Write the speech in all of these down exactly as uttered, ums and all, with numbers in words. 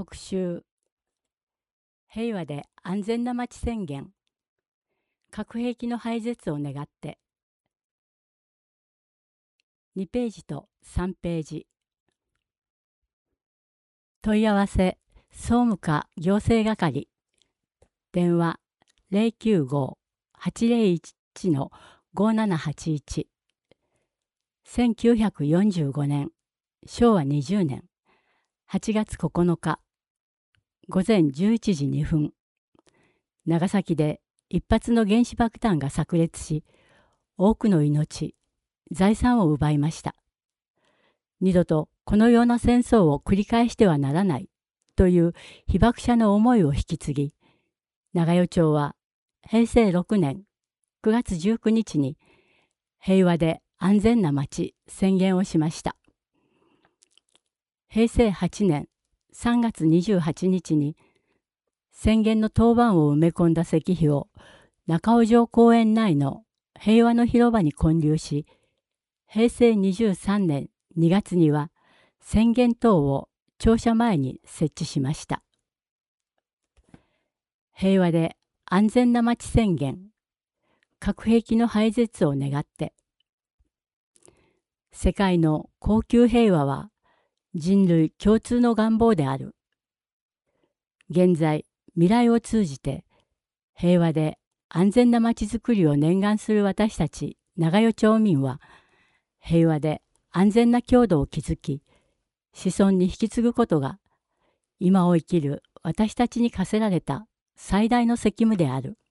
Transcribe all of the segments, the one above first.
特集平和で安全な街宣言核兵器の廃絶を願ってにページとさんページ問い合わせ総務課行政係電話 ゼロきゅうご はちゼロいち のごななはちいち せんきゅうひゃくよんじゅうごねんしょうわにじゅうねんはちがつここのかごぜんじゅういちじにふん長崎で一発の原子爆弾が炸裂し多くの命財産を奪いました。二度とこのような戦争を繰り返してはならないという被爆者の思いを引き継ぎ長与町はへいせいろくねんくがつじゅうくにちに平和で安全な町宣言をしました。へいせいはちねんさんがつにじゅうはちにちに宣言の当番を埋め込んだ石碑を中尾城公園内の平和の広場に建立し、へいせいにじゅうさんねんにがつには宣言塔を庁舎前に設置しました。平和で安全な街宣言核兵器の廃絶を願って。世界の恒久平和は人類共通の願望である。現在未来を通じて平和で安全なまちづくりを念願する私たち長与町民は平和で安全な郷土を築き子孫に引き継ぐことが今を生きる私たちに課せられた最大の責務である。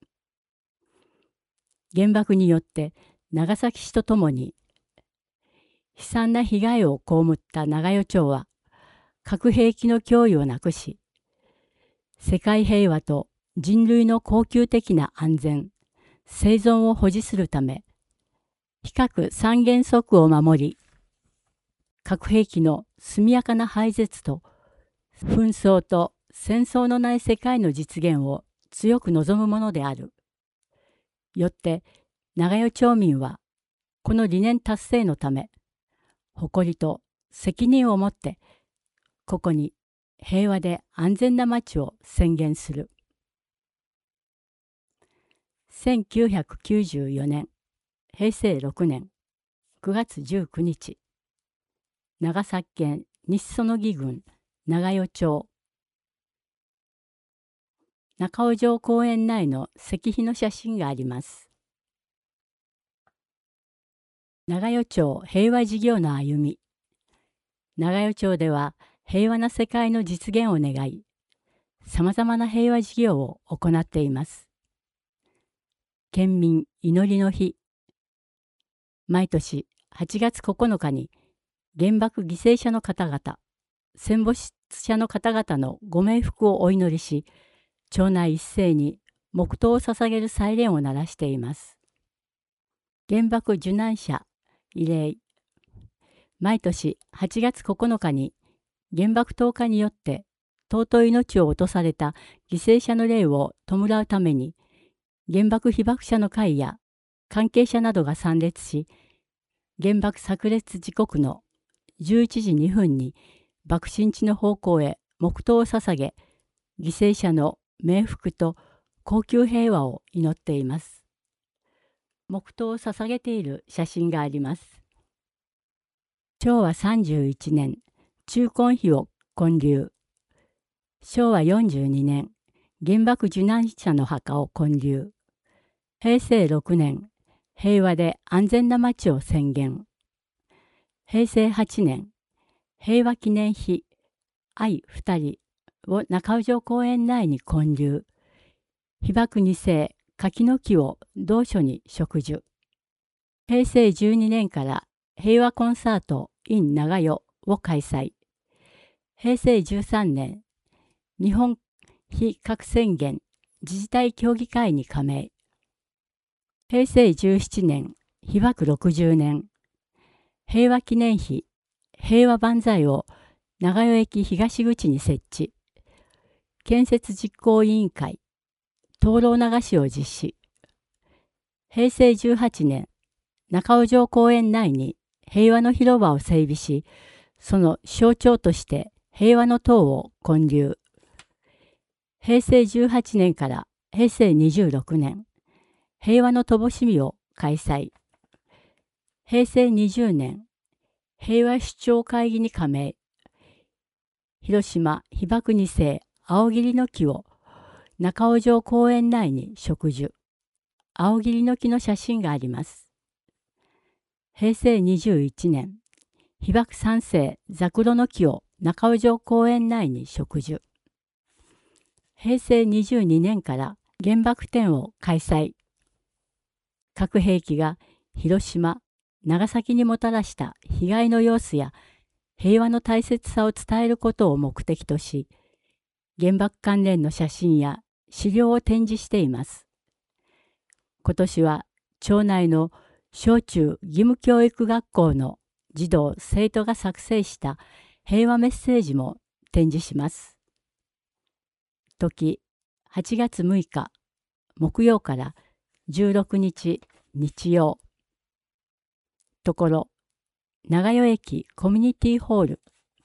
原爆によって長崎市とともに悲惨な被害を被った長与町は核兵器の脅威をなくし世界平和と人類の恒久的な安全、生存を保持するため、非核三原則を守り、核兵器の速やかな廃絶と、紛争と戦争のない世界の実現を強く望むものである。よって、長与町民は、この理念達成のため、誇りと責任を持って、ここに平和で安全な街を宣言する。せんきゅうひゃくきゅうじゅうよねんへいせいろくねんくがつじゅうくにち長崎県西園木郡長与町中尾城公園内の石碑の写真があります。長与町平和事業の歩み。長与町では平和な世界の実現を願い、さまざまな平和事業を行っています。県民祈りの日。毎年はちがつここのかに原爆犠牲者の方々、戦没者の方々のご冥福をお祈りし、町内一斉に黙祷を捧げるサイレンを鳴らしています。原爆受難者慰霊。毎年はちがつここのかに原爆投下によって尊い命を落とされた犠牲者の霊を弔うために原爆被爆者の会や関係者などが参列し、原爆炸裂時刻のじゅういちじにふんに爆心地の方向へ黙祷を捧げ、犠牲者の冥福と恒久平和を祈っています。黙祷を捧げている写真があります。しょうわさんじゅういちねん、中根碑を建立。しょうわよんじゅうにねん、原爆受難者の墓を建立。へいせいろくねん、平和で安全な街を宣言。へいせいはちねん、平和記念碑愛ふたりを中尾城公園内に建立。被爆にせい柿の木を同所に植樹。へいせいじゅうにねんから平和コンサート in 長与を開催。へいせいじゅうさんねん、日本非核宣言自治体協議会に加盟。へいせいじゅうななねん、被爆ろくじゅうねん、平和記念碑平和万歳を長与駅東口に設置。建設実行委員会、灯籠流しを実施。へいせいじゅうはちねん、中尾城公園内に平和の広場を整備し、その象徴として平和の塔を建立。 へいせいじゅうはちねんからへいせいにじゅうろくねん、平和の灯火を開催。へいせいにじゅうねん、平和首長会議に加盟。広島被爆に世青桐の木を中尾城公園内に植樹。青桐の木の写真があります。へいせいにじゅういちねん、被爆さん世ザクロの木を中尾城公園内に植樹。へいせいにじゅうにねんから原爆展を開催。核兵器が広島、長崎にもたらした被害の様子や平和の大切さを伝えることを目的とし、原爆関連の写真や資料を展示しています。今年は町内の小中義務教育学校の児童生徒が作成した平和メッセージも展示します。時はちがつむいか木曜からじゅうろくにち日曜。ところ長与駅コミュニティホール。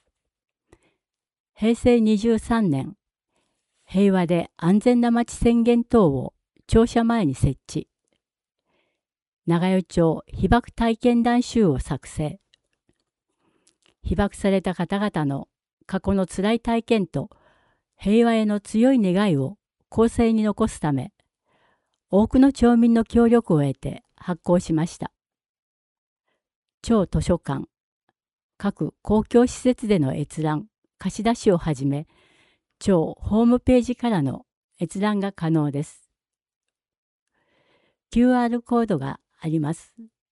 へいせいにじゅうさんねん、平和で安全な街宣言等を庁舎前に設置。長与町被爆体験談集を作成。被爆された方々の過去のつらい体験と平和への強い願いを後世に残すため、多くの町民の協力を得て発行しました。町図書館、各公共施設での閲覧、貸し出しをはじめ、町ホームページからの閲覧が可能です。キューアール コードがあります。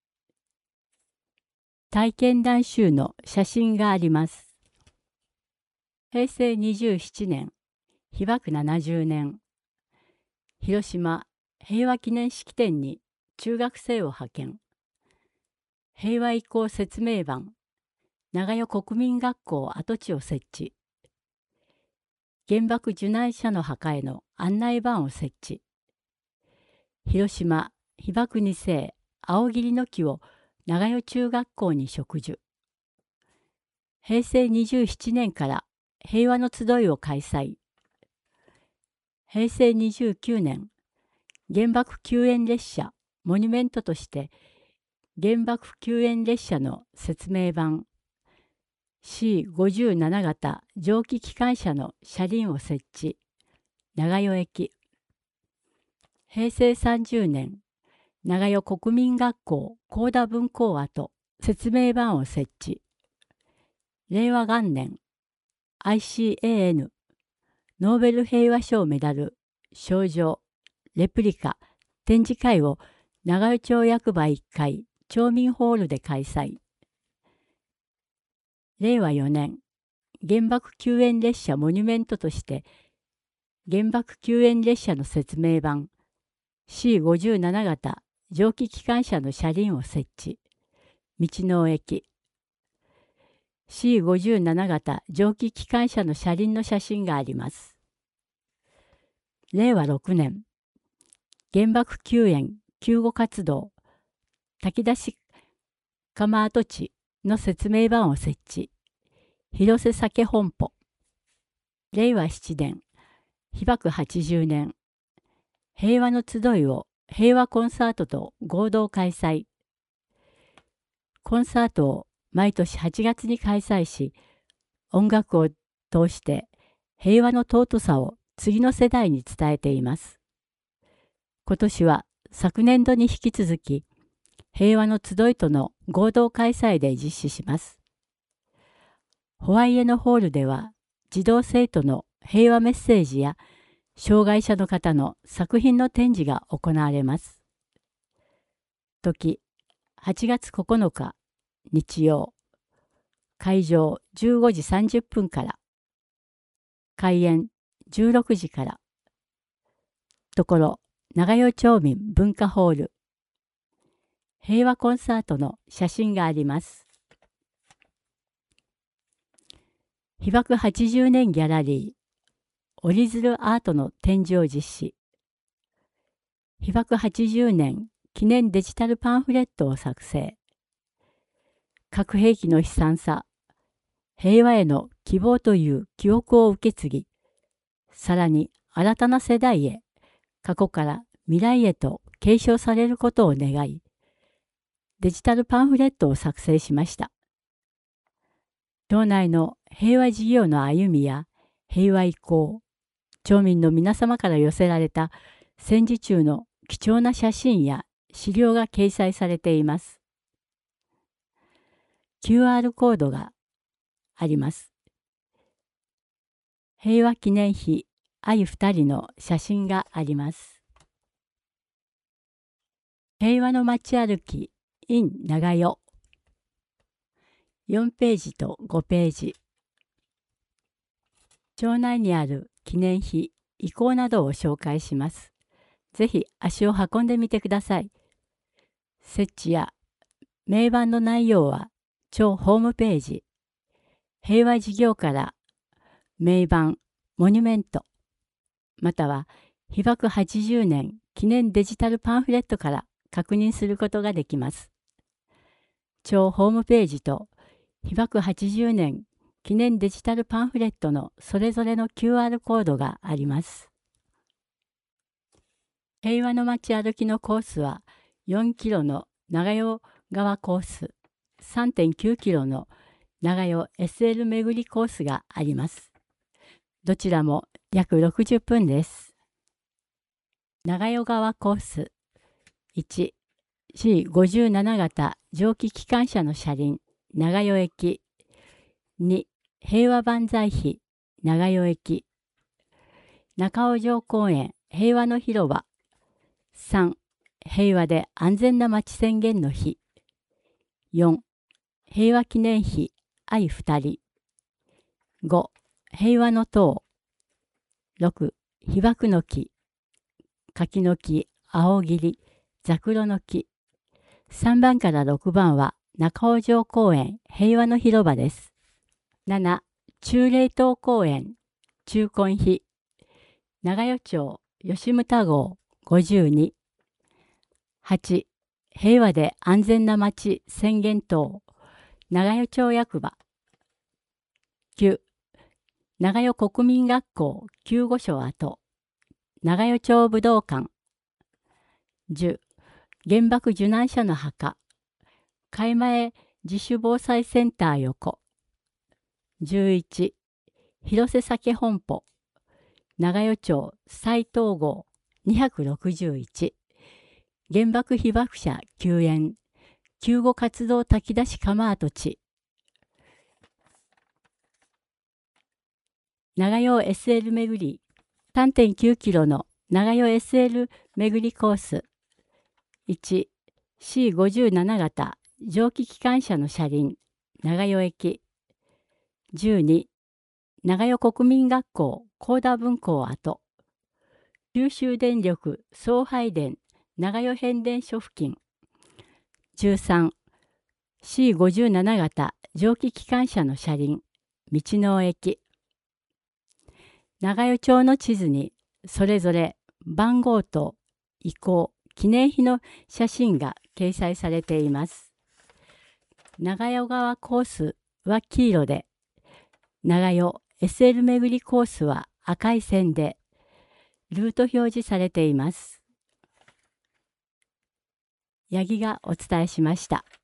体験談集の写真があります。へいせいにじゅうななねん、被爆ななじゅうねん、広島平和記念式典に中学生を派遣。平和移行説明板、長与国民学校跡地を設置。原爆受難者の墓への案内板を設置。広島被爆に世青桐の木を長与中学校に植樹。へいせいにじゅうななねんから平和の集いを開催。へいせいにじゅうきゅうねん、原爆救援列車モニュメントとして原爆救援列車の説明板 シーごじゅうなな 型蒸気機関車の車輪を設置。長与駅。へいせいさんじゅうねん、長与国民学校高田分校跡説明板を設置。れいわ元年 アイシーエーエヌ ノーベル平和賞メダル賞状レプリカ展示会を長与町役場いっかい町民ホールで開催。れいわよねん、原爆救援列車モニュメントとして原爆救援列車の説明板 シーごじゅうなな 型蒸気機関車の車輪を設置。道の駅。シーごじゅうなな 型蒸気機関車の車輪の写真があります。れいわろくねん、原爆救援救護活動炊き出し釜跡地の説明板を設置。広瀬酒本舗。れいわななねん、被爆はちじゅうねん、平和の集いを平和コンサートと合同開催。コンサートを毎年はちがつに開催し、音楽を通して平和の尊さを次の世代に伝えています。今年は昨年度に引き続き、平和の集いとの合同開催で実施します。ホワイエのホールでは、児童生徒の平和メッセージや障害者の方の作品の展示が行われます。時はちがつここのか日曜。会場じゅうごじさんじゅっぷんから。開演じゅうろくじから。ところ長与町民文化ホール。平和コンサートの写真があります。被爆はちじゅうねんギャラリー。折り鶴アートの展示を実施。被爆はちじゅうねん記念デジタルパンフレットを作成。核兵器の悲惨さ、平和への希望という記憶を受け継ぎ、さらに新たな世代へ、過去から未来へと継承されることを願い、デジタルパンフレットを作成しました。町内の平和事業の歩みや平和移行、町民の皆様から寄せられた戦時中の貴重な写真や資料が掲載されています。キューアール コードがあります。平和記念碑愛二人の写真があります。平和の街歩き in 長代よんページとごページ。町内にある記念碑、遺構などを紹介します。ぜひ足を運んでみてください。設置や銘板の内容は町ホームページ、平和事業から銘板、モニュメント、または被爆はちじゅうねん記念デジタルパンフレットから確認することができます。町ホームページと被爆はちじゅうねん記念デジタルパンフレットのそれぞれの キューアール コードがあります。平和の街歩きのコースはよんキロの長代川コース、さんてんきゅうキロの長代 エスエル 巡りコースがあります。どちらも約ろくじゅっぷんです。長代川コースいち、シーごじゅうなな 型蒸気機関車の車輪、長代駅。に、平和万歳碑、長代駅。中尾城公園、平和の広場。さん、平和で安全な街宣言の日。よん、平和記念碑、愛二人。ご、平和の塔。ろく、被爆の木。柿の木、青桐、ザクロの木。さんばんからろくばんは中尾城公園、平和の広場です。なな、中霊島公園、中根碑。長代町、吉牟号、ごじゅうに。はち、平和で安全な街宣言塔、長代町役場。きゅう、長代国民学校救護所跡、長代町武道館。じゅう、原爆受難者の墓、海前自主防災センター横。じゅういち、広瀬酒本舗、長代町斎藤号にひゃくろくじゅういち、原爆被爆者救援、救護活動炊き出し窯跡地。長代 エスエル 巡り さんてんきゅうキロの長代 エスエル 巡りコース。いち、シーごじゅうなな 型蒸気機関車の車輪、長代駅。じゅうに、長代国民学校高田分校跡。九州電力送配電長代変電所付近。じゅうさん、シーごじゅうなな 型蒸気機関車の車輪、道の駅。長代町の地図にそれぞれ番号と遺構、記念碑の写真が掲載されています。長代川コースは黄色で、長代 エスエル 巡りコースは赤い線でルート表示されています。八木がお伝えしました。